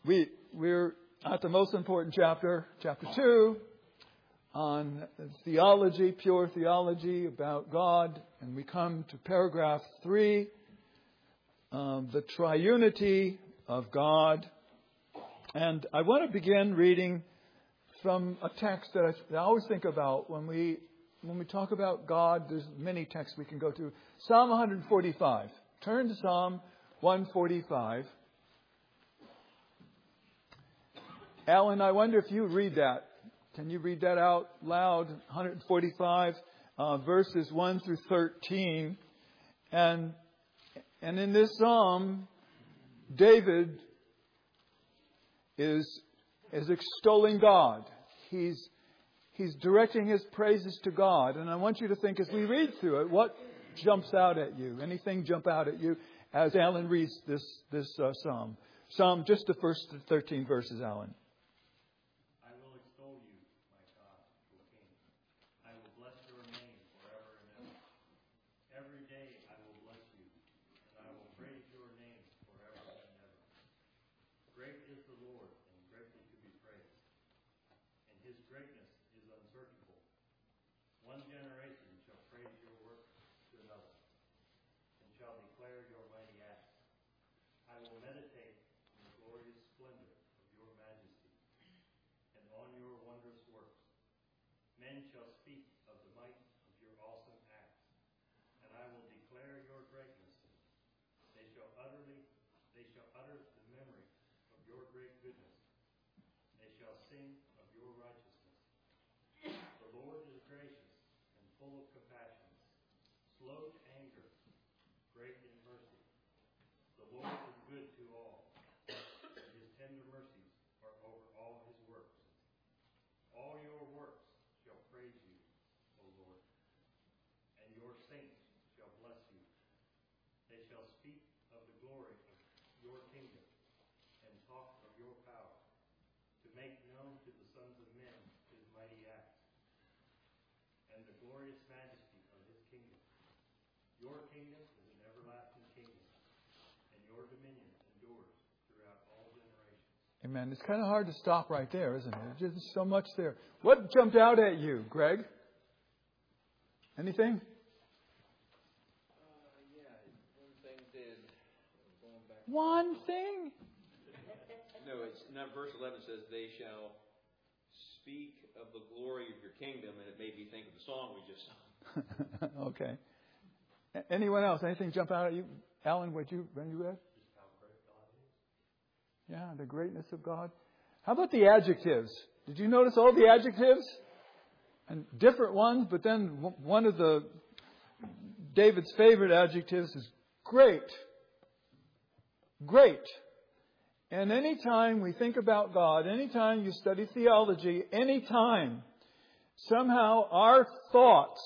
We're at the most important chapter, chapter 2, on theology, pure theology about God. And we come to paragraph 3, the triunity of God. And I want to begin reading from a text that I always think about when we talk about God. There's many texts we can go to. Psalm 145. Turn to Psalm 145. Alan, I wonder if you read that. Can you read that out loud? 145 verses 1 through 13. And in this psalm, David is extolling God. He's directing his praises to God. And I want you to think as we read through it, what jumps out at you? Anything jump out at you as Alan reads this psalm? Psalm, just the first 13 verses, Alan. Men shall speak of the might of your awesome acts, and I will declare your greatness. They shall utter the memory of your great goodness. They shall sing of your righteousness. The Lord is gracious and full of compassion, slow to anger, great in mercy. The Lord is good to all, and his tender mercies are over all his works. All your works shall praise you, O Lord, and your saints shall bless you. They shall speak of the glory of your kingdom and talk of your power, to make known to the sons of men his mighty acts and the glorious majesty of his kingdom. Your kingdom is an everlasting kingdom, and your dominion endures throughout all generations. Amen. It's kind of hard to stop right there, isn't it? There's just so much there. What jumped out at you, Greg? Anything? One thing did. Going back. One thing? No, it's not. Verse 11 says, "They shall speak of the glory of your kingdom," and it made me think of the song we just sang. Okay. Anyone else? Anything jump out at you? Alan, when you read? Just how great God is. Yeah, the greatness of God. How about the adjectives? Did you notice all the adjectives? And different ones, but then one of David's favorite adjectives is great. Great. And anytime we think about God, anytime you study theology, anytime somehow our thoughts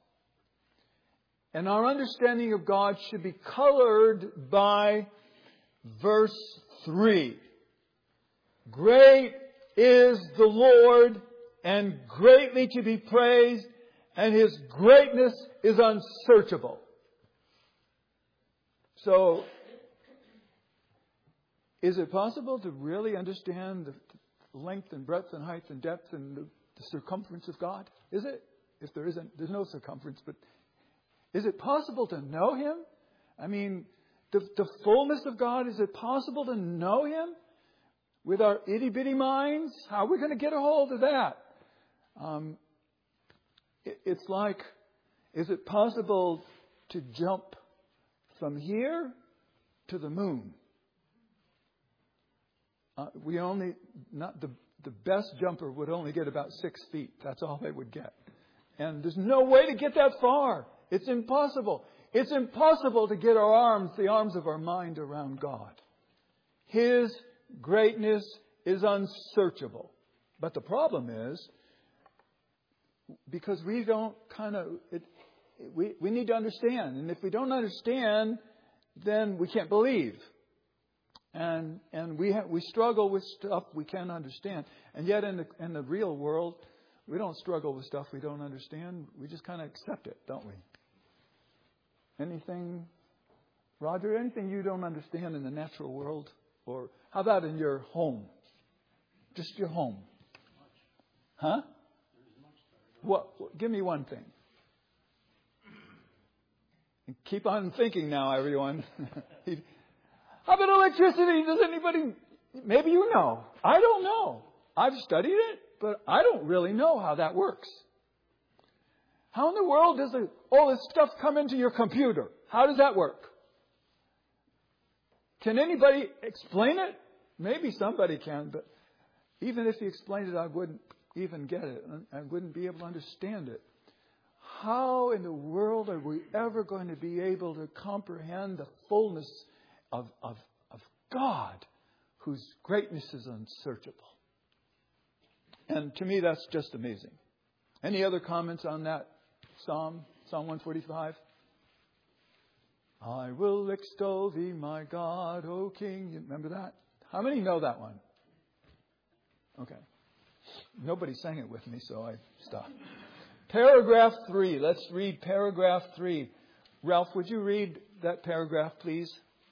and our understanding of God should be colored by verse 3. Great is the Lord and greatly to be praised, and his greatness is unsearchable. So, is it possible to really understand the length and breadth and height and depth and the circumference of God? Is it? If there isn't, there's no circumference, but is it possible to know him? I mean, the fullness of God, is it possible to know him with our itty-bitty minds? How are we going to get a hold of that? It's like, is it possible to jump from here to the moon? The best jumper would only get about 6 feet. That's all they would get. And there's no way to get that far. It's impossible. It's impossible to get the arms of our mind around God. His greatness is unsearchable. But the problem is, because we don't we need to understand. And if we don't understand, then we can't believe. And we struggle with stuff we can't understand. And yet in the real world, we don't struggle with stuff we don't understand. We just kind of accept it, don't we? Anything, Roger, anything you don't understand in the natural world? Or how about in your home? Just your home. Huh? What? Give me one thing. And keep on thinking now, everyone. How about electricity? Does anybody... Maybe you know. I don't know. I've studied it, but I don't really know how that works. How in the world does all this stuff come into your computer? How does that work? Can anybody explain it? Maybe somebody can, but even if he explained it, I wouldn't even get it. I wouldn't be able to understand it. How in the world are we ever going to be able to comprehend the fullness of God, whose greatness is unsearchable? And to me, that's just amazing. Any other comments on that Psalm 145? I will extol thee, my God, O King. You remember that? How many know that one? Okay. Nobody sang it with me, so I stopped. Paragraph 3. Let's read paragraph 3. Ralph, would you read that paragraph, please?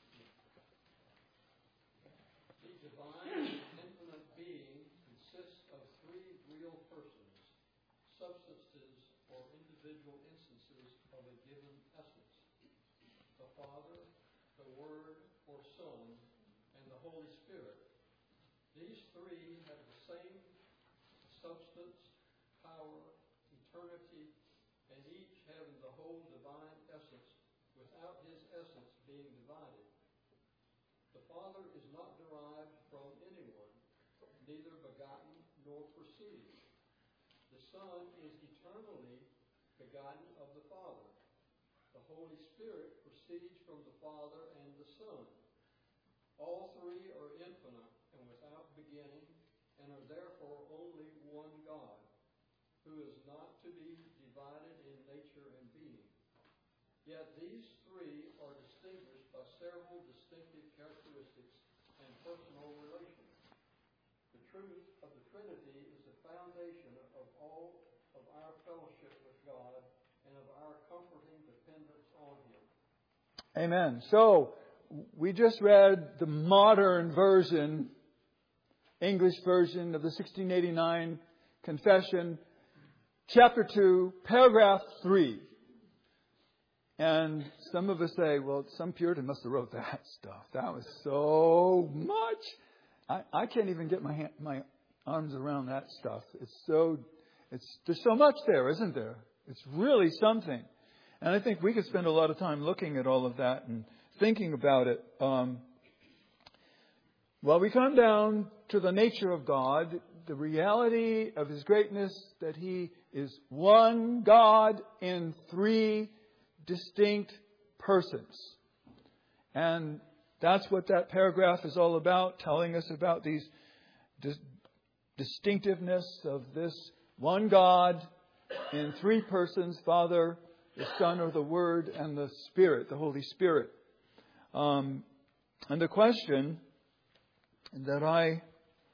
The divine infinite being consists of three real persons, substances or individual instances of a given essence: the Father, the Word or Son, and the Holy Spirit. These three have the same substance, power, eternity, and each having the whole divine essence without his essence being divided. The Father is not derived from anyone, neither begotten nor proceeding. The Son is eternally begotten of the Father. The Holy Spirit proceeds from the Father and the Son. All three are infinite and without beginning, and are therefore only one God, who is not to be divided in nature and being. Yet these three are distinguished by several distinctive characteristics and personal relations. The truth of the Trinity is the foundation of all of our fellowship with God and of our comforting dependence on Him. Amen. So, we just read the modern version, English version of the 1689 Confession, chapter 2, paragraph 3. And some of us say, well, some Puritan must have wrote that stuff. That was so much. I can't even get my arms around that stuff. There's so much there, isn't there? It's really something. And I think we could spend a lot of time looking at all of that and thinking about it. Well, we come down to the nature of God, the reality of His greatness, that He is one God in three distinct persons. And that's what that paragraph is all about, telling us about these distinctiveness of this one God in three persons, Father, the Son, or the Word, and the Spirit, the Holy Spirit. And the question that I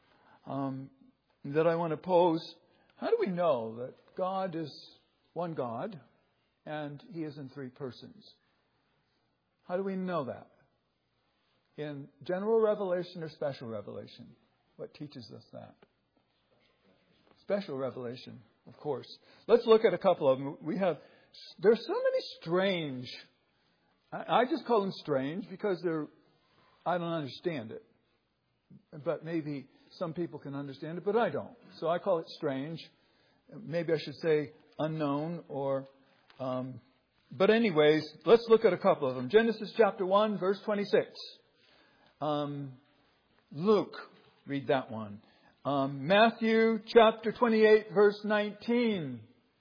want to pose: how do we know that God is one God and He is in three persons? How do we know that? In general revelation or special revelation? What teaches us that? Special revelation, of course. Let's look at a couple of them. There's so many strange. I just call them strange because I don't understand it. But maybe some people can understand it, but I don't. So I call it strange. Maybe I should say unknown or... but anyways, let's look at a couple of them. Genesis chapter 1, verse 26. Luke, read that one. Matthew chapter 28, verse 19.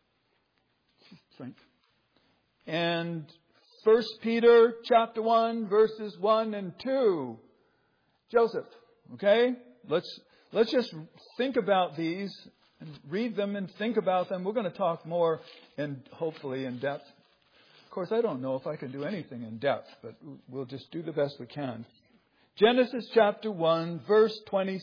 And 1 Peter chapter 1, verses 1 and 2. Joseph, okay? Let's just think about these and read them and think about them. We're going to talk more hopefully in depth. Of course, I don't know if I can do anything in depth, but we'll just do the best we can. Genesis chapter 1, verse 26.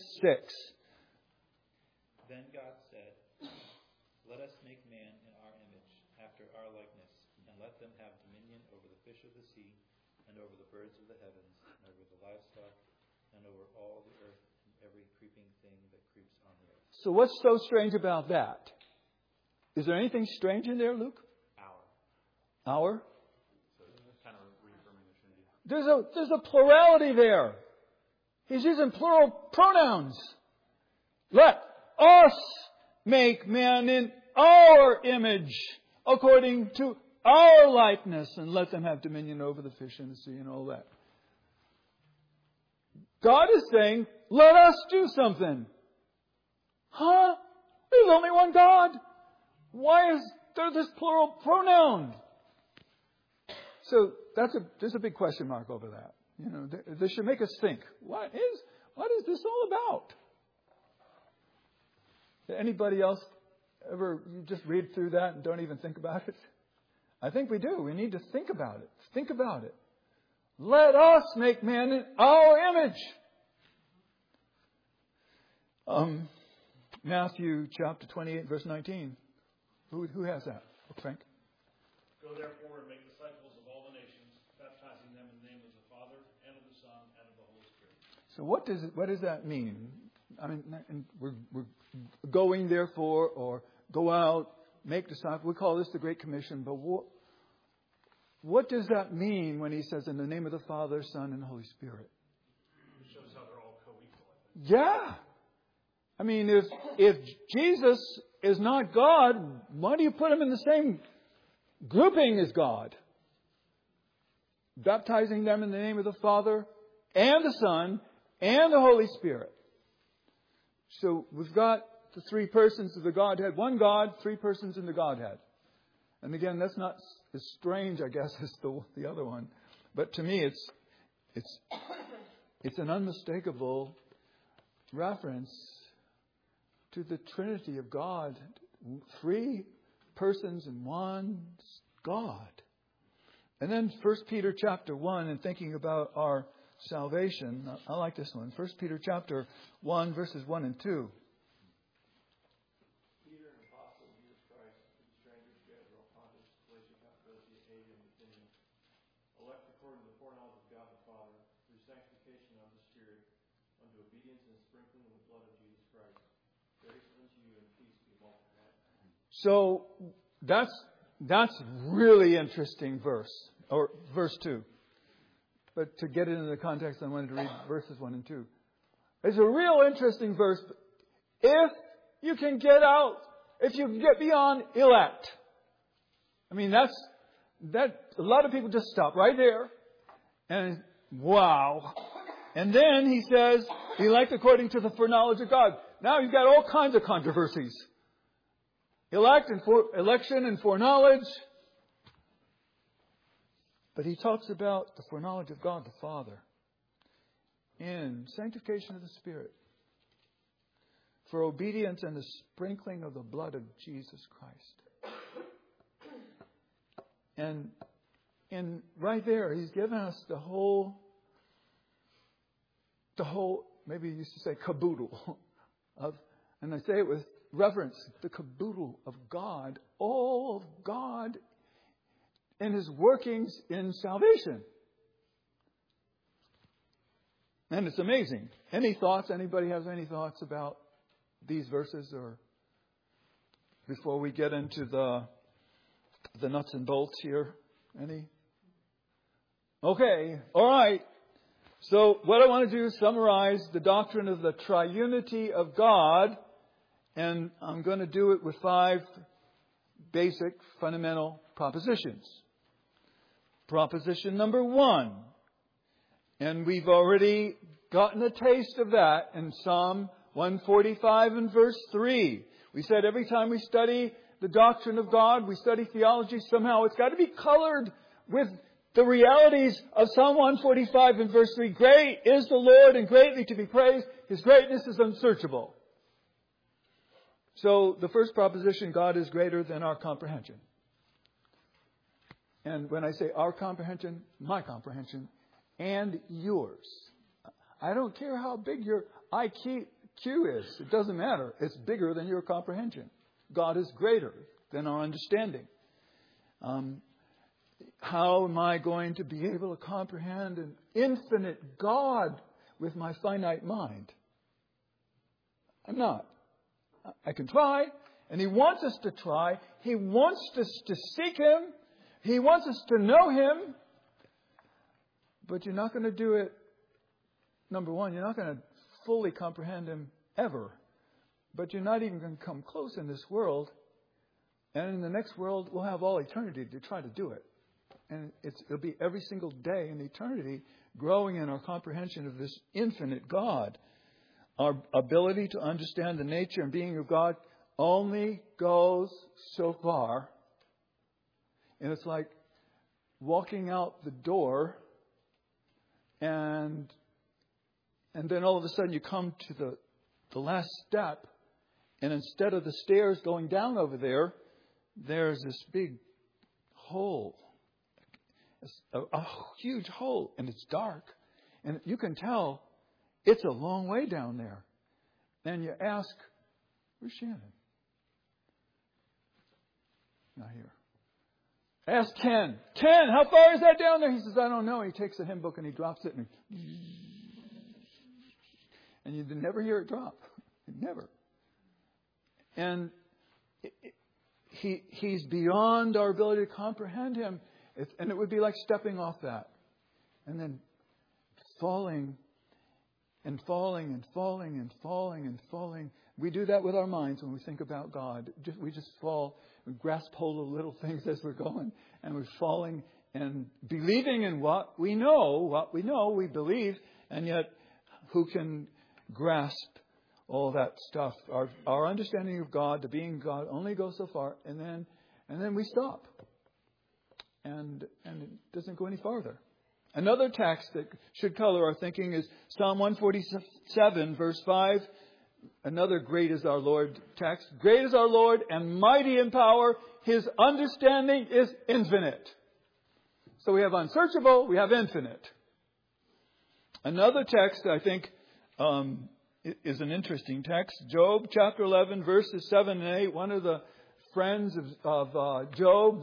Then God said, "Let us make man in our image, after our likeness, and let them have dominion over the fish of the sea, and over the birds of the heavens, and over the livestock, and over all the earth and every creeping thing that creeps on the earth. So what's so strange about that? Is there anything strange in there, Luke? Our? So it's kind of reaffirming the Trinity. There's a plurality there. He's using plural pronouns. Let us make man in our image, according to our likeness, and let them have dominion over the fish in the sea and all that. God is saying, let us do something. Huh? There's only one God. Why is there this plural pronoun? So there's a big question mark over that. You know, this should make us think. What is this all about? Did anybody else ever just read through that and don't even think about it? I think we do. We need to think about it. Think about it. Let us make man in our image. Matthew chapter 28, verse 19. Who has that? Frank? Go therefore and make disciples of all the nations, baptizing them in the name of the Father, and of the Son, and of the Holy Spirit. So what does that mean? I mean, and we're going therefore, or go out, make disciples. We call this the Great Commission, but what does that mean when he says in the name of the Father, Son, and Holy Spirit? It shows how they're all co-equal, I think. Yeah. I mean, if Jesus is not God, why do you put him in the same grouping as God? Baptizing them in the name of the Father and the Son and the Holy Spirit. So we've got the three persons of the Godhead. One God, three persons in the Godhead. And again, that's not as strange, I guess, as the other one. But to me, it's an unmistakable reference to the Trinity of God. Three persons in one God. And then 1 Peter chapter 1, and thinking about our salvation, I like this one. 1 Peter chapter 1, verses 1 and 2. Peter, an apostle of Jesus Christ, to the strangers scattered throughout Pontus, Galatia, Cappadocia, Asia, and Bithynia, elect according to the foreknowledge of God the Father, through sanctification of the Spirit, unto obedience and sprinkling of the blood of Jesus Christ. Grace unto you and peace be multiplied. So that's really interesting verse, or verse 2. But to get it into the context, I wanted to read verses 1 and 2. It's a real interesting verse. If you can get out, if you can get beyond elect. I mean, that a lot of people just stop right there. And wow. And then he says, elect according to the foreknowledge of God. Now you've got all kinds of controversies. Election and foreknowledge. But he talks about the foreknowledge of God the Father and sanctification of the Spirit for obedience and the sprinkling of the blood of Jesus Christ. And right there, he's given us the whole, maybe you used to say caboodle of, and I say it with reverence, the caboodle of God, all of God and his workings in salvation. And it's amazing. Any thoughts? Anybody has any thoughts about these verses, or before we get into the nuts and bolts here? Any? Okay. All right. So what I want to do is summarize the doctrine of the triunity of God, and I'm going to do it with 5 basic fundamental propositions. Proposition number 1. And we've already gotten a taste of that in Psalm 145 and verse 3. We said every time we study the doctrine of God, we study theology, somehow it's got to be colored with the realities of Psalm 145 and verse 3. Great is the Lord and greatly to be praised. His greatness is unsearchable. So the first proposition, God is greater than our comprehension. And when I say our comprehension, my comprehension, and yours. I don't care how big your IQ is. It doesn't matter. It's bigger than your comprehension. God is greater than our understanding. How am I going to be able to comprehend an infinite God with my finite mind. I'm not. I can try, and He wants us to try. He wants us to seek Him. He wants us to know Him. But you're not going to do it. Number one, you're not going to fully comprehend Him ever. But you're not even going to come close in this world. And in the next world, we'll have all eternity to try to do it. And it'll be every single day in eternity growing in our comprehension of this infinite God. Our ability to understand the nature and being of God only goes so far. And it's like walking out the door and then all of a sudden you come to the last step, and instead of the stairs going down over there, there's this big hole. A huge hole, and it's dark. And you can tell it's a long way down there. And you ask, where's Shannon? Not here. Ask Ken. Ken, how far is that down there? He says, I don't know. He takes a hymn book and he drops it. And you never hear it drop. Never. And he's beyond our ability to comprehend Him. And it would be like stepping off that. And then falling and falling and falling and falling and falling. We do that with our minds when we think about God. We just fall. We grasp hold of little things as we're going. And we're falling and believing in what we know, we believe. And yet, who can grasp all that stuff? Our understanding of God, the being God, only goes so far. And then we stop. And it doesn't go any farther. Another text that should color our thinking is Psalm 147, verse 5. Another great is our Lord text. Great is our Lord and mighty in power. His understanding is infinite. So we have unsearchable, we have infinite. Another text I think is an interesting text. Job chapter 11, verses 7 and 8. One of the friends of Job,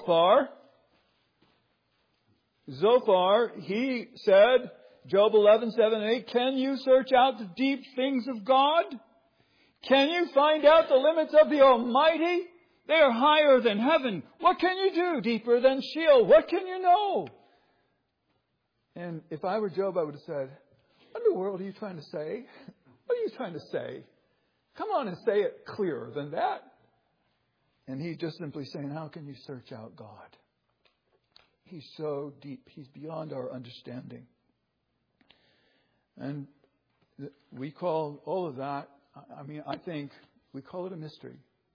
Zophar, he said, Job 11, 7 and 8, can you search out the deep things of God? Can you find out the limits of the Almighty? They are higher than heaven. What can you do? Deeper than Sheol. What can you know? And if I were Job, I would have said, what in the world are you trying to say? What are you trying to say? Come on and say it clearer than that. And he's just simply saying, how can you search out God? He's so deep. He's beyond our understanding. And we call all of that, I think we call it a mystery.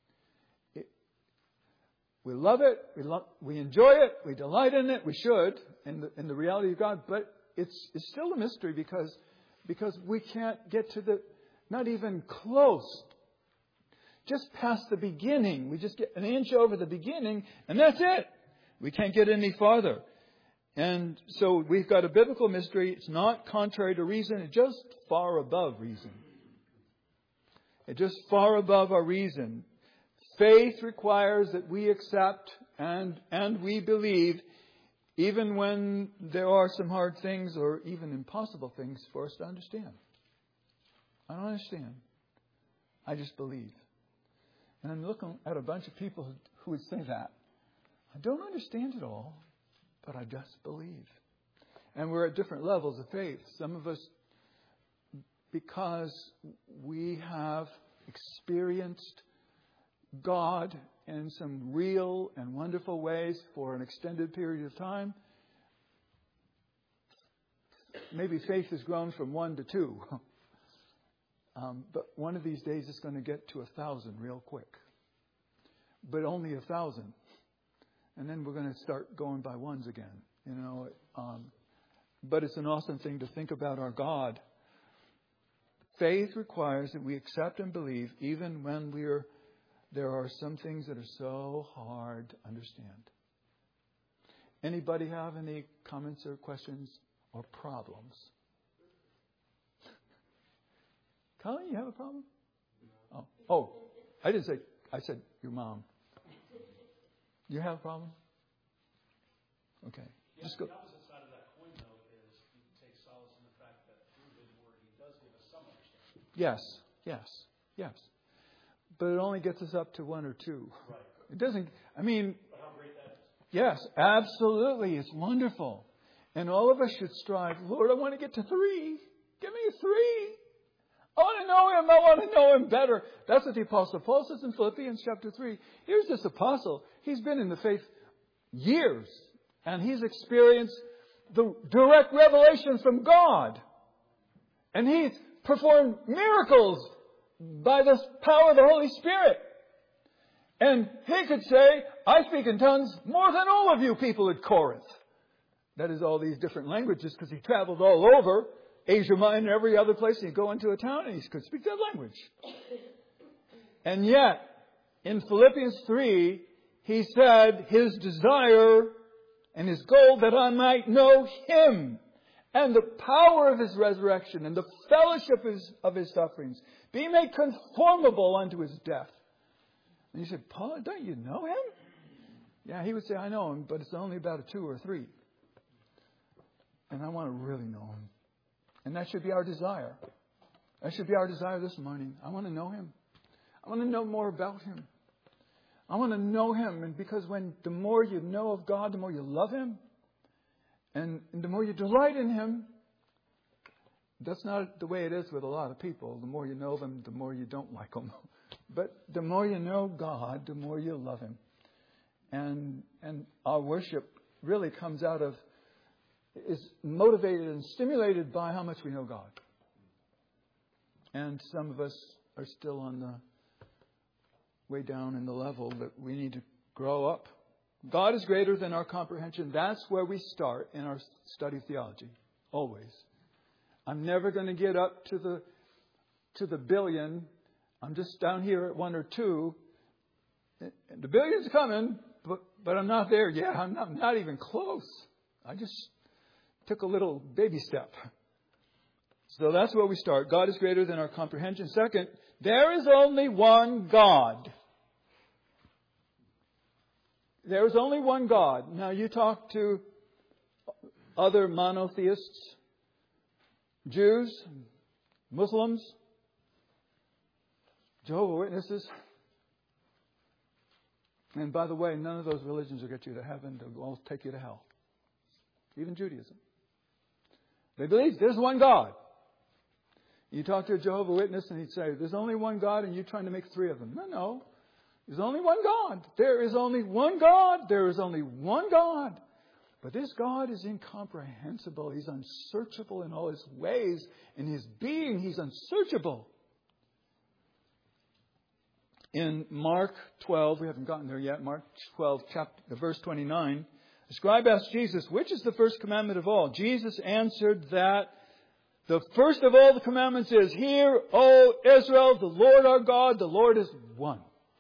We love it. We enjoy it. We delight in it. We should, in the reality of God. But it's still a mystery because we can't get to not even close. Just past the beginning. We just get an inch over the beginning, and that's it. We can't get any farther. And so we've got a biblical mystery. It's not contrary to reason. It's just far above reason. It's just far above our reason. Faith requires that we accept and we believe even when there are some hard things or even impossible things for us to understand. I don't understand. I just believe. And I'm looking at a bunch of people who would say that. I don't understand it all, but I just believe. And we're at different levels of faith. Some of us, because we have experienced God in some real and wonderful ways for an extended period of time, maybe faith has grown from 1 to 2. But one of these days it's going to get to 1,000 real quick. But only 1,000. And then we're going to start going by ones again. But it's an awesome thing to think about our God. Faith requires that we accept and believe even when there are some things that are so hard to understand. Anybody have any comments or questions or problems? Colleen, you have a problem? Oh, I didn't say. I said your mom. You have a problem? Okay. Yeah, Just go. The opposite side of that coin, though, is you take solace in the fact that through His Yes. But it only gets us up to 1 or 2. Right. It doesn't, I mean, But how great that is. yes, absolutely. It's wonderful. And all of us should strive, Lord, I want to get to 3. Give me 3. I want to know Him. I want to know Him better. That's what the Apostle Paul says in Philippians chapter 3. Here's this apostle. He's been in the faith years. And he's experienced the direct revelation from God. And he's performed miracles by the power of the Holy Spirit. And he could say, I speak in tongues more than all of you people at Corinth. That is all these different languages because he traveled all over Asia Minor and every other place. He'd go into a town and he could speak that language. And yet, in Philippians 3, he said his desire and his goal that I might know Him and the power of His resurrection and the fellowship of His sufferings, be made conformable unto His death. And you said, Paul, don't you know Him? Yeah, he would say, I know Him, but it's only about a 2 or 3. And I want to really know Him. And that should be our desire. That should be our desire this morning. I want to know Him. I want to know more about Him. I want to know Him. And because the more you know of God, the more you love Him. And the more you delight in Him. That's not the way it is with a lot of people. The more you know them, the more you don't like them. But the more you know God, the more you love Him. And our worship really comes out of, is motivated and stimulated by how much we know God. And some of us are still on the way down in the level that we need to grow up. God is greater than our comprehension. That's where we start in our study of theology. Always. I'm never going to get up to the billion. I'm just down here at 1 or 2. The billion's coming, but I'm not there yet. I'm not even close. I just took a little baby step. So that's where we start. God is greater than our comprehension. Second, there is only one God. There is only one God. Now you talk to other monotheists, Jews, Muslims, Jehovah's Witnesses. And by the way, none of those religions will get you to heaven. They'll all take you to hell. Even Judaism. They believe there's one God. You talk to a Jehovah's Witness and he'd say, there's only one God and you're trying to make 3 of them. No. There's only one God. There is only one God. There is only one God. But this God is incomprehensible. He's unsearchable in all His ways. In His being, He's unsearchable. In Mark 12, we haven't gotten there yet, Mark 12, verse 29, the scribe asked Jesus, which is the first commandment of all? Jesus answered that the first of all the commandments is, Hear, O Israel, the Lord our God, the Lord is one.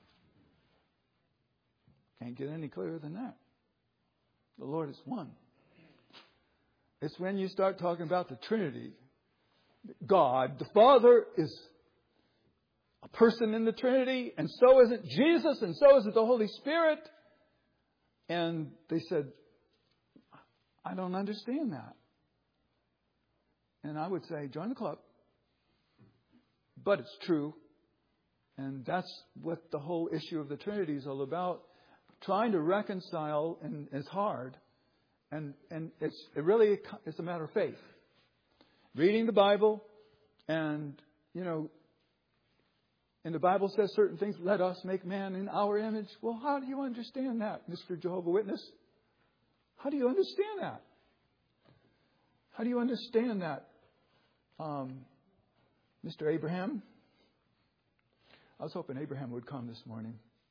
Can't get any clearer than that. The Lord is one. It's when you start talking about the Trinity. God, the Father, is a person in the Trinity, and so is it Jesus, and so is it the Holy Spirit. And they said, I don't understand that. And I would say, join the club. But it's true. And that's what the whole issue of the Trinity is all about. Trying to reconcile is hard. And it really is a matter of faith. Reading the Bible and, and the Bible says certain things, let us make man in our image. Well, how do you understand that, Mr. Jehovah's Witness? How do you understand that? How do you understand that, Mr. Abraham? I was hoping Abraham would come this morning.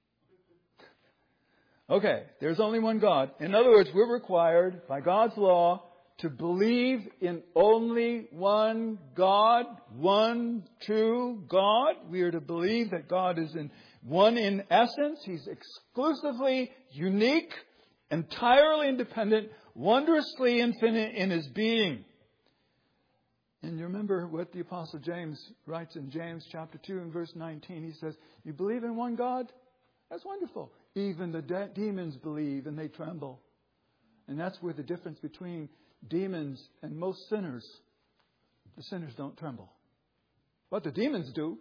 Okay, there's only one God. In other words, we're required by God's law to believe in only one God, one true God. We are to believe that God is one in essence. He's exclusively unique, entirely independent, wondrously infinite in His being. And you remember what the Apostle James writes in James chapter 2 and verse 19. He says, you believe in one God? That's wonderful. Even the demons believe and they tremble. And that's where the difference between demons and most sinners. The sinners don't tremble. but the demons do.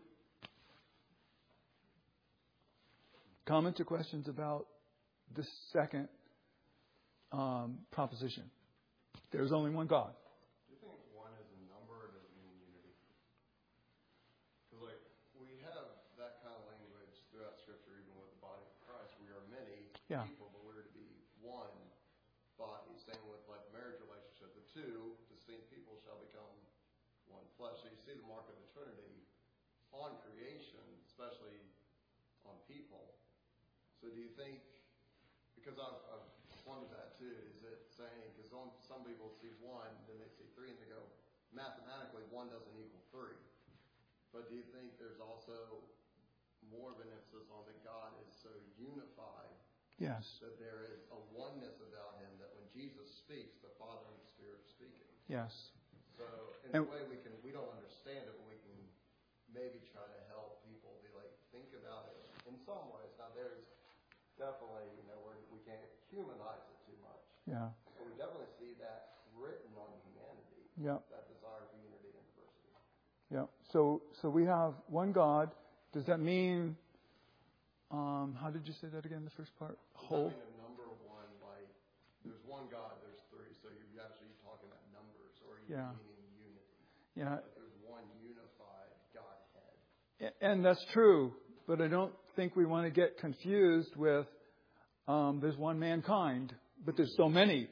Comments or questions about this second proposition? There's only one God. Do you think one is a number or does it mean unity? Because we have that kind of language throughout Scripture, even with the body of Christ. We are many people, but we're to be one body. Same with marriage relationship. The two distinct people shall become one flesh. So you see the mark of the Trinity on creation, especially on people. So do you think, because I've wondered that too, is it saying, because some people see one, then they see three, and they go, mathematically, one doesn't equal three. But do you think there's also more of an emphasis on that God is so unified Yes. that there is a oneness about Him, that when Jesus speaks, the Father and the Spirit are speaking? Yes. So in a way, we don't understand it, but we can maybe try to help people be think about it in some ways. Now there's definitely, we can't humanize it too much. Yeah. But we definitely see that written on humanity. Yeah. That desire for unity and diversity. Yeah. So we have one God. Does that mean? How did you say that again? The first part. Whole. Does that mean a number of one? There's one God. There's three. So you're actually talking about numbers, or are you meaning unity? Yeah. There's one unified Godhead. And that's true, but I don't think we want to get confused with there's one mankind, but there's so many,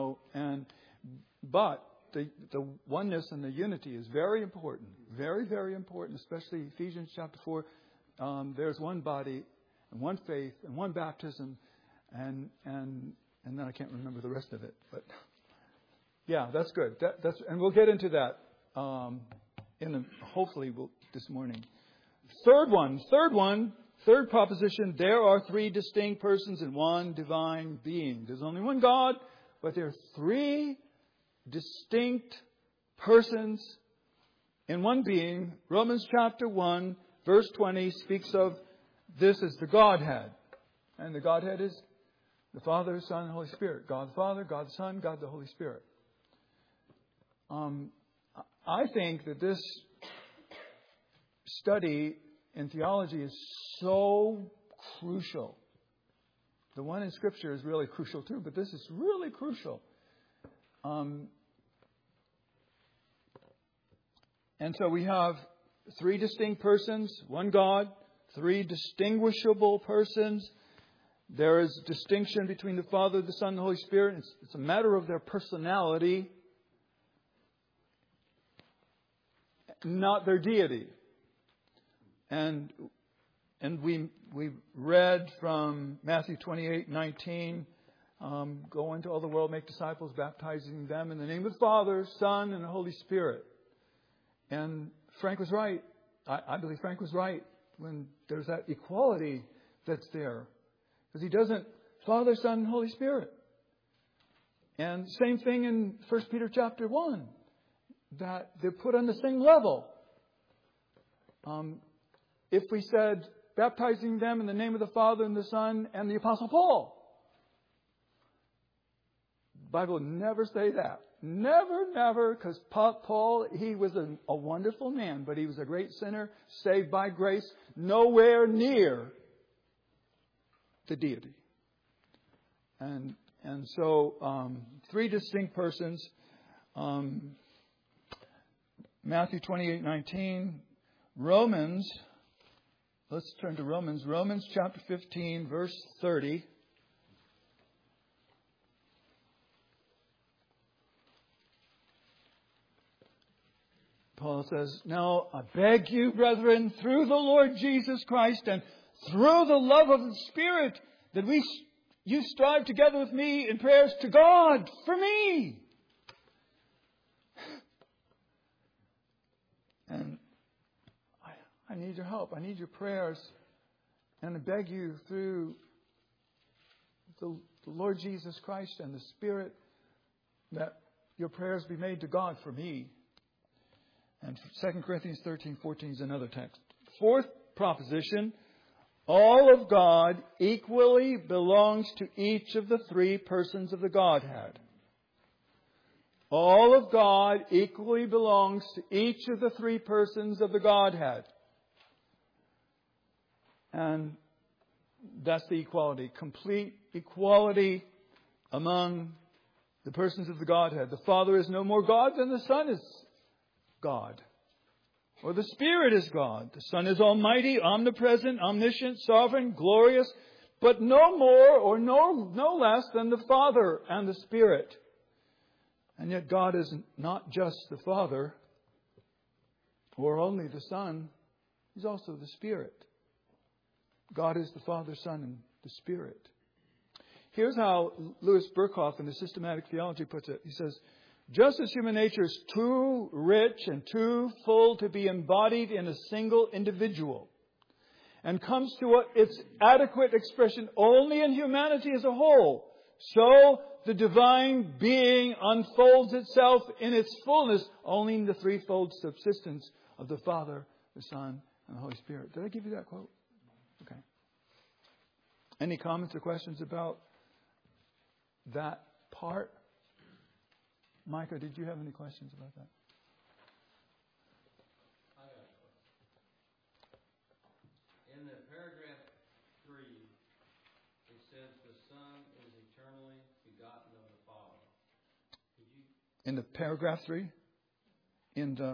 but the oneness and the unity is very important, very, very important, especially Ephesians chapter 4. There's one body and one faith and one baptism, and then I can't remember the rest of it, but yeah, that's good. And we'll get into that hopefully this morning. Third proposition, there are three distinct persons in one divine being. There's only one God, but there are three distinct persons in one being. Romans chapter 1, verse 20 speaks of this as the Godhead. And the Godhead is the Father, Son, and Holy Spirit. God the Father, God the Son, God the Holy Spirit. I think that this study in theology is so crucial. The one in Scripture is really crucial too, but this is really crucial. And so we have three distinct persons, one God, three distinguishable persons. There is distinction between the Father, the Son, and the Holy Spirit. It's a matter of their personality, not their deity. And we read from Matthew 28:19, go into all the world, make disciples, baptizing them in the name of the Father, Son, and the Holy Spirit. And Frank was right. I believe Frank was right when there's that equality that's there. Because he doesn't, Father, Son, and Holy Spirit. And same thing in 1 Peter chapter 1, that they're put on the same level. If we said, baptizing them in the name of the Father and the Son and the Apostle Paul, the Bible would never say that. Never, because Paul, he was a wonderful man, but he was a great sinner, saved by grace, nowhere near the deity. And so, three distinct persons. Matthew 28:19, Romans. Let's turn to Romans. Romans chapter 15, verse 30. Paul says, now I beg you, brethren, through the Lord Jesus Christ and through the love of the Spirit, that you strive together with me in prayers to God for me. And I need your help. I need your prayers. And I beg you through the Lord Jesus Christ and the Spirit that your prayers be made to God for me. And 2 Corinthians 13:14 is another text. Fourth proposition, all of God equally belongs to each of the three persons of the Godhead. All of God equally belongs to each of the three persons of the Godhead. And that's the equality. Complete equality among the persons of the Godhead. The Father is no more God than the Son is God. Or the Spirit is God. The Son is almighty, omnipresent, omniscient, sovereign, glorious, but no more or no less than the Father and the Spirit. And yet God is not just the Father or only the Son. He's also the Spirit. God is the Father, Son, and the Spirit. Here's how Louis Berkhoff in the Systematic Theology puts it. He says, just as human nature is too rich and too full to be embodied in a single individual and comes to its adequate expression only in humanity as a whole, so the divine being unfolds itself in its fullness only in the threefold subsistence of the Father, the Son, and the Holy Spirit. Did I give you that quote? Okay. Any comments or questions about that part? Micah, did you have any questions about that? I got a question. In the paragraph 3, it says the Son is eternally begotten of the Father. Could you? In the paragraph 3? In the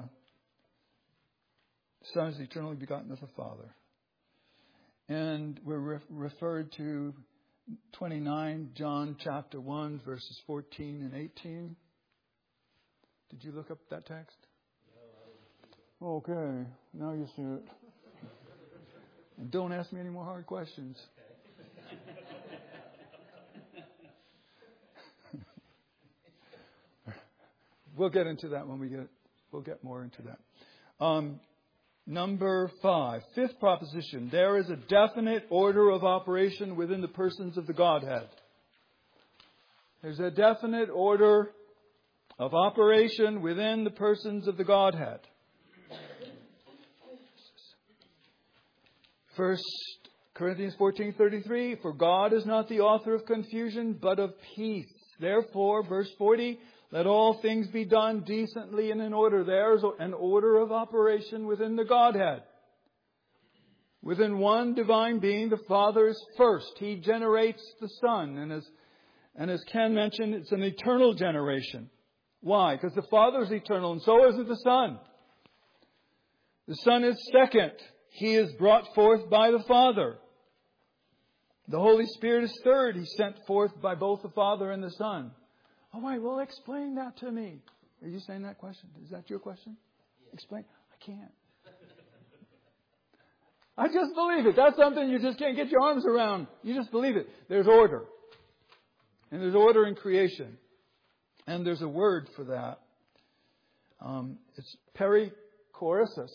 Son is eternally begotten of the Father. And we're referred to 29, John chapter 1, verses 14 and 18. Did you look up that text? No, okay, now you see it. And don't ask me any more hard questions. We'll get into that when we'll get more into that. Number 5, fifth proposition. There is a definite order of operation within the persons of the Godhead. There's a definite order of operation within the persons of the Godhead. 1 Corinthians 14:33, for God is not the author of confusion, but of peace. Therefore, verse 40, let all things be done decently and in order. There's an order of operation within the Godhead. Within one divine being, the Father is first. He generates the Son. And as Ken mentioned, it's an eternal generation. Why? Because the Father is eternal, and so is the Son. The Son is second. He is brought forth by the Father. The Holy Spirit is third. He's sent forth by both the Father and the Son. All right, well, explain that to me. Are you saying that question? Is that your question? Explain. I can't. I just believe it. That's something you just can't get your arms around. You just believe it. There's order. And there's order in creation. And there's a word for that. It's perichoresis.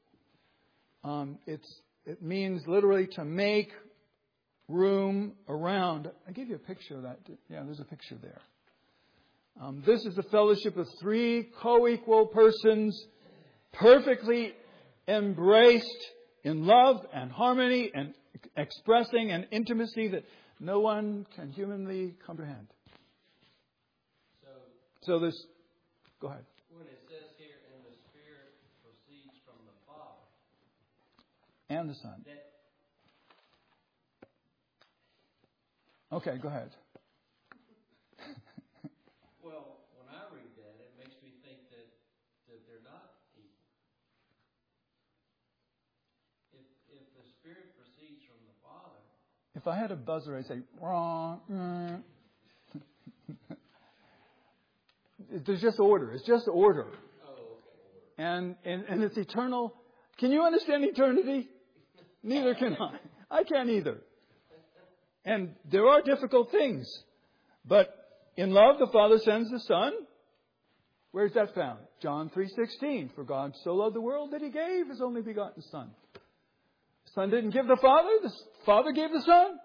It means literally to make room around. I gave you a picture of that. Yeah, there's a picture there. This is the fellowship of three co-equal persons, perfectly embraced in love and harmony and expressing an intimacy that no one can humanly comprehend. So this, go ahead. When it says here, and the Spirit proceeds from the Father. And the Son. Okay, go ahead. Well, when I read that, it makes me think that they're not equal. If the Spirit proceeds from the Father. If I had a buzzer, I'd say, wrong. There's just order. It's just order. Oh, okay. And it's eternal. Can you understand eternity? Neither can I. I can't either. And there are difficult things. But in love, the Father sends the Son. Where's that found? John 3:16. For God so loved the world that He gave His only begotten Son. The Son didn't give the Father. The Father gave the Son.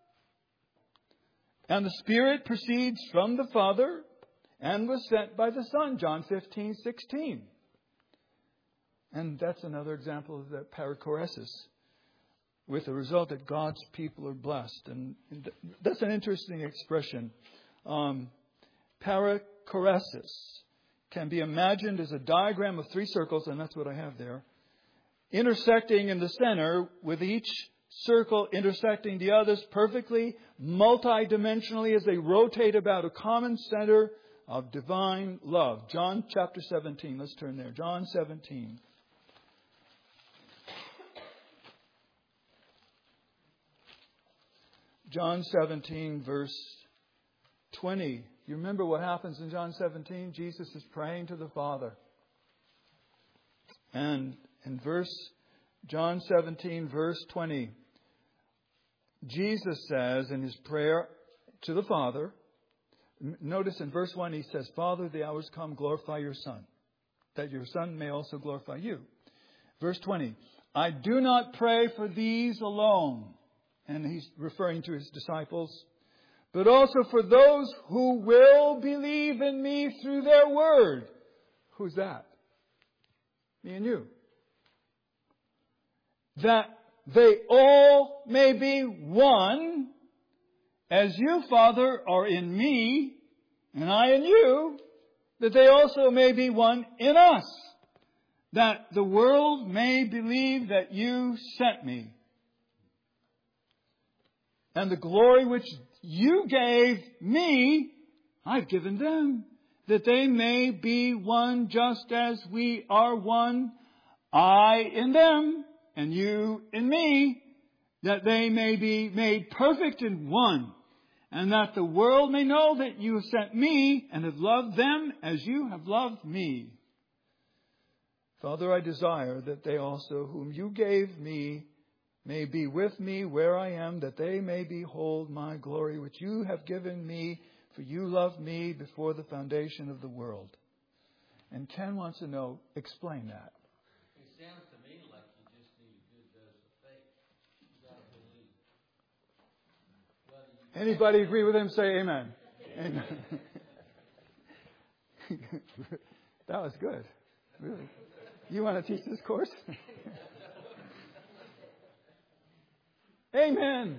And the Spirit proceeds from the Father and was sent by the Son. John 15:16. And that's another example of that perichoresis, with the result that God's people are blessed. And that's an interesting expression. Perichoresis perichoresis can be imagined as a diagram of three circles, and that's what I have there, intersecting in the center, with each circle intersecting the others perfectly, multidimensionally, as they rotate about a common center of divine love. John chapter 17. Let's turn there. John 17. John 17, verse 20. You remember what happens in John 17? Jesus is praying to the Father. And in John 17, verse 20, Jesus says in His prayer to the Father, notice in verse 1 He says, Father, the hour has come, glorify your Son, that your Son may also glorify you. Verse 20, I do not pray for these alone. And He's referring to His disciples. But also for those who will believe in me through their word. Who's that? Me and you. That they all may be one, as you, Father, are in me, and I in you, that they also may be one in us, that the world may believe that you sent me. And the glory which you gave me, I've given them, that they may be one just as we are one, I in them, and you in me, that they may be made perfect in one, and that the world may know that you have sent me and have loved them as you have loved me. Father, I desire that they also, whom you gave me, may be with me where I am, that they may behold my glory, which you have given me, for you loved me before the foundation of the world. And Ken wants to know, explain that. It sounds to me like you just need a good dose of faith. You got to believe. Anybody agree with him? Say amen. Amen. That was good. Really. You want to teach this course? Amen.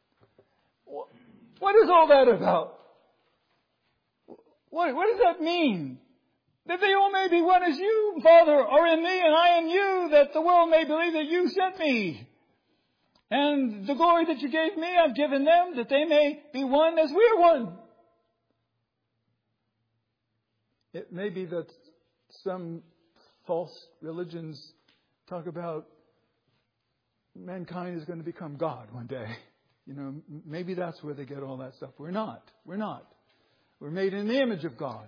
What is all that about? What does that mean? That they all may be one as you, Father, are in me and I in you, that the world may believe that you sent me. And the glory that you gave me, I've given them, that they may be one as we are one. It may be that some false religions talk about mankind is going to become God one day. You know, maybe that's where they get all that stuff. We're not. We're made in the image of God.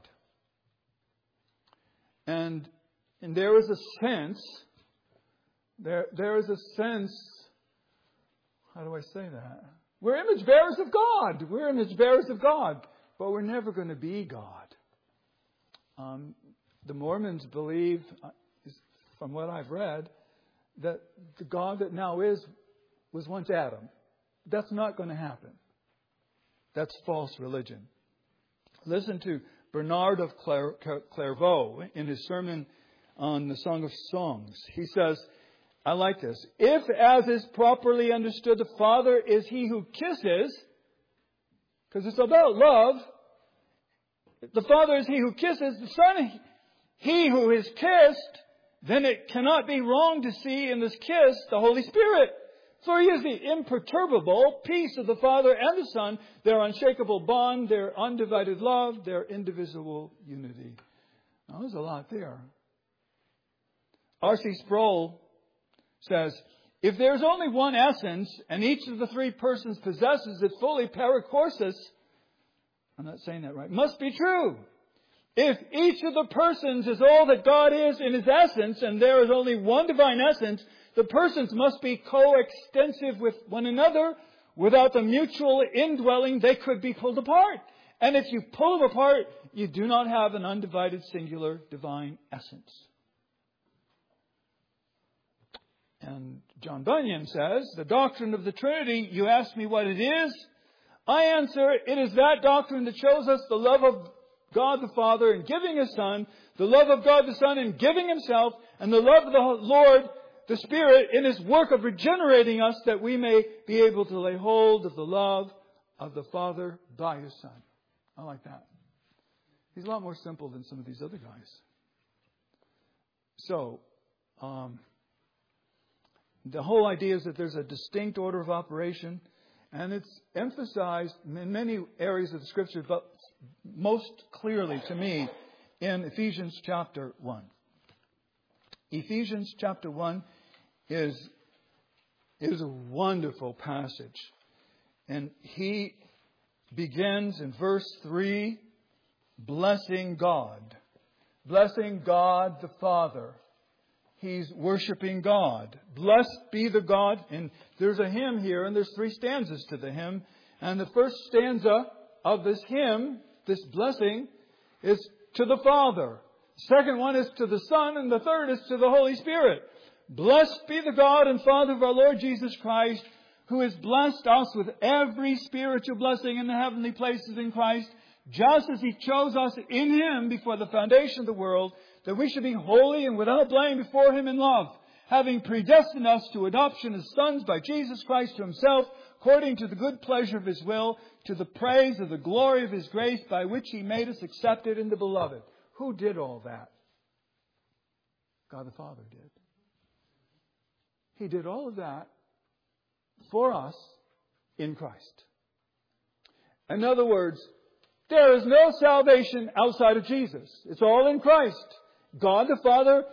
And there is a sense, there is a sense, how do I say that? We're image bearers of God. We're image bearers of God. But we're never going to be God. The Mormons believe, from what I've read, that the God that now is was once Adam. That's not going to happen. That's false religion. Listen to Bernard of Clairvaux in his sermon on the Song of Songs. He says, I like this. If, as is properly understood, the Father is He who kisses, because it's about love, the Father is He who kisses, the Son He who is kissed, then it cannot be wrong to see in this kiss the Holy Spirit. For He is the imperturbable peace of the Father and the Son, their unshakable bond, their undivided love, their indivisible unity. Now, there's a lot there. R.C. Sproul says, if there's only one essence, and each of the three persons possesses it fully, perichoresis, I'm not saying that right, must be true. If each of the persons is all that God is in His essence, and there is only one divine essence, the persons must be coextensive with one another. Without the mutual indwelling, they could be pulled apart. And if you pull them apart, you do not have an undivided, singular, divine essence. And John Bunyan says, the doctrine of the Trinity, you ask me what it is. I answer, it is that doctrine that shows us the love of God the Father in giving His Son, the love of God the Son in giving Himself, and the love of the Lord the Spirit in His work of regenerating us, that we may be able to lay hold of the love of the Father by His Son. I like that. He's a lot more simple than some of these other guys. So, the whole idea is that there's a distinct order of operation, and it's emphasized in many areas of the Scripture, but most clearly to me in Ephesians chapter 1. Ephesians chapter 1 is a wonderful passage. And he begins in verse 3, blessing God. Blessing God the Father. He's worshiping God. Blessed be the God. And there's a hymn here, and there's 3 stanzas to the hymn. And the first stanza of this hymn, this blessing, is to the Father. The second one is to the Son, and the third is to the Holy Spirit. Blessed be the God and Father of our Lord Jesus Christ, who has blessed us with every spiritual blessing in the heavenly places in Christ, just as He chose us in Him before the foundation of the world, that we should be holy and without blame before Him in love, having predestined us to adoption as sons by Jesus Christ to Himself, according to the good pleasure of His will, to the praise of the glory of His grace, by which He made us accepted in the Beloved. Who did all that? God the Father did. He did all of that for us in Christ. In other words, there is no salvation outside of Jesus. It's all in Christ. God the Father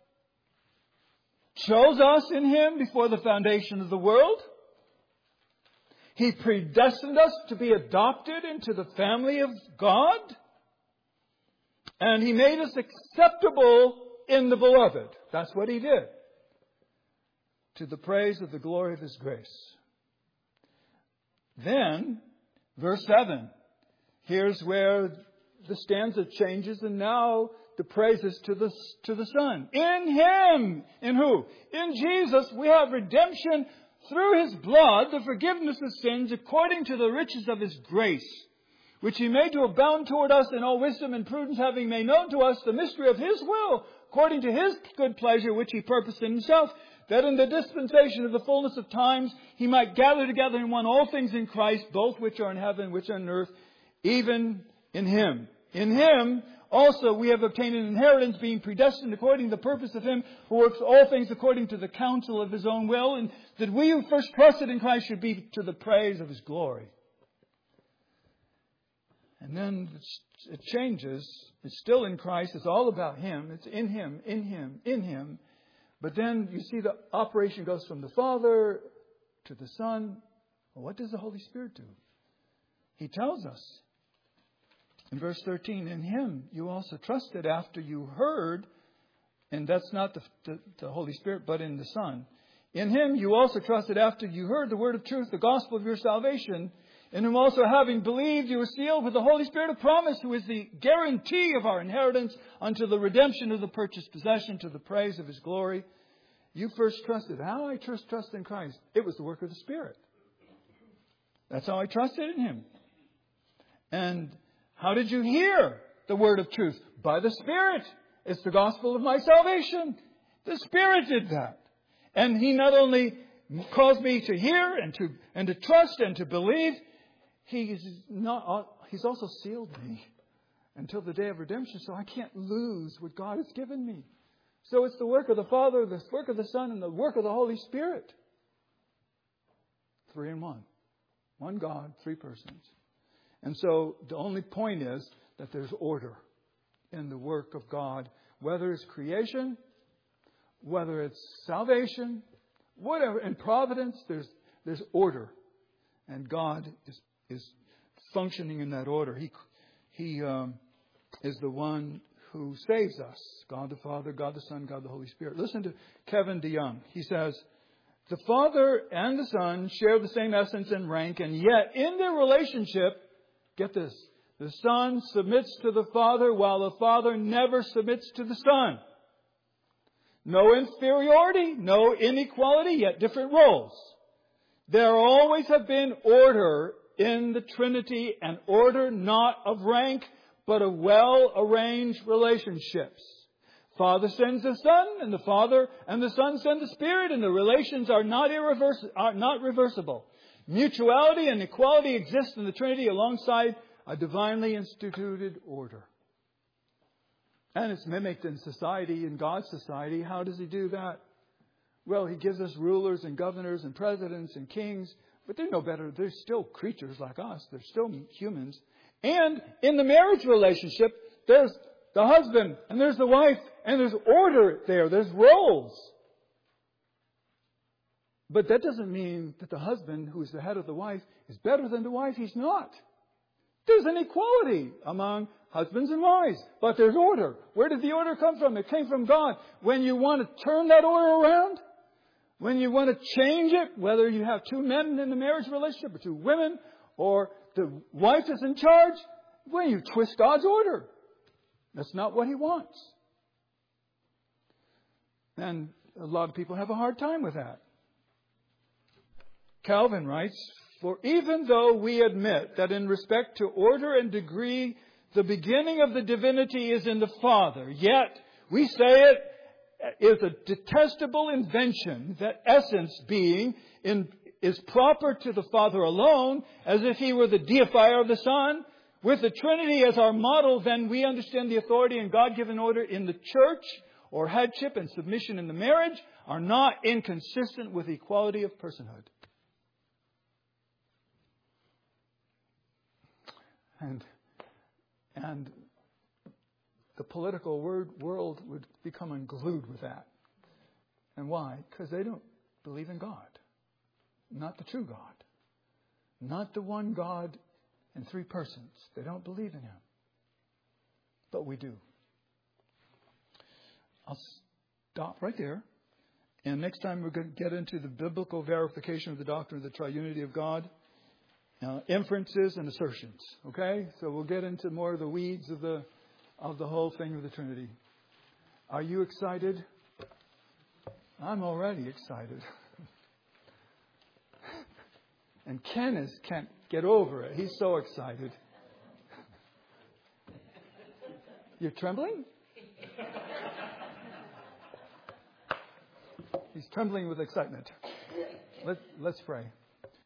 chose us in Him before the foundation of the world. He predestined us to be adopted into the family of God. And He made us acceptable in the Beloved. That's what He did. To the praise of the glory of His grace. Then, verse 7. Here's where the stanza changes, and now the praise is to the Son. In Him! In who? In Jesus we have redemption through His blood, the forgiveness of sins, according to the riches of His grace, which He made to abound toward us in all wisdom and prudence, having made known to us the mystery of His will, according to His good pleasure, which He purposed in Himself, that in the dispensation of the fullness of times He might gather together in one all things in Christ, both which are in heaven, which are on earth, even in Him. In Him also we have obtained an inheritance, being predestined according to the purpose of Him who works all things according to the counsel of His own will, and that we who first trusted in Christ should be to the praise of His glory. And then it changes. It's still in Christ. It's all about Him. It's in Him, in Him, in Him. But then you see the operation goes from the Father to the Son. Well, what does the Holy Spirit do? He tells us in verse 13, in Him you also trusted after you heard, and that's not the Holy Spirit, but in the Son. In Him you also trusted after you heard the word of truth, the gospel of your salvation, in whom also having believed you were sealed with the Holy Spirit of promise, who is the guarantee of our inheritance unto the redemption of the purchased possession, to the praise of His glory. You first trusted. How I trust in Christ? It was the work of the Spirit. That's how I trusted in Him. And how did you hear the word of truth? By the Spirit. It's the gospel of my salvation. The Spirit did that. And He not only caused me to hear and to trust and to believe, He's also sealed me until the day of redemption, so I can't lose what God has given me. So it's the work of the Father, the work of the Son, and the work of the Holy Spirit. 3 in 1. One God, 3 persons. And so the only point is that there's order in the work of God, whether it's creation, whether it's salvation, whatever. In providence, there's order. And God is functioning in that order. He is the one who saves us. God the Father, God the Son, God the Holy Spirit. Listen to Kevin DeYoung. He says, the Father and the Son share the same essence and rank, and yet in their relationship, get this, the Son submits to the Father while the Father never submits to the Son. No inferiority, no inequality, yet different roles. There always have been order in the Trinity, and order not of rank, but of well-arranged relationships. Father sends the Son, and the Father and the Son send the Spirit, and the relations are not reversible. Mutuality and equality exist in the Trinity alongside a divinely instituted order. And it's mimicked in society, in God's society. How does He do that? Well, He gives us rulers and governors and presidents and kings, but they're no better. They're still creatures like us. They're still humans. And in the marriage relationship, there's the husband and there's the wife and there's order there. There's roles. But that doesn't mean that the husband, who is the head of the wife, is better than the wife. He's not. There's an equality among husbands and wives. But there's order. Where did the order come from? It came from God. When you want to turn that order around, when you want to change it, whether you have two men in the marriage relationship or two women, or the wife is in charge, well, you twist God's order. That's not what He wants. And a lot of people have a hard time with that. Calvin writes, "For even though we admit that in respect to order and degree, the beginning of the divinity is in the Father, yet we say it is a detestable invention that essence being is proper to the Father alone, as if He were the deifier of the Son. With the Trinity as our model, then we understand the authority and God-given order in the church, or headship and submission in the marriage, are not inconsistent with equality of personhood." And the political world would become unglued with that. And why? Because they don't believe in God. Not the true God. Not the one God in three persons. They don't believe in Him. But we do. I'll stop right there. And next time we're going to get into the biblical verification of the doctrine of the triunity of God. Inferences and assertions. Okay? So we'll get into more of the weeds of the whole thing of the Trinity. Are you excited? I'm already excited. And Ken can't get over it. He's so excited. You're trembling? He's trembling with excitement. Let's pray.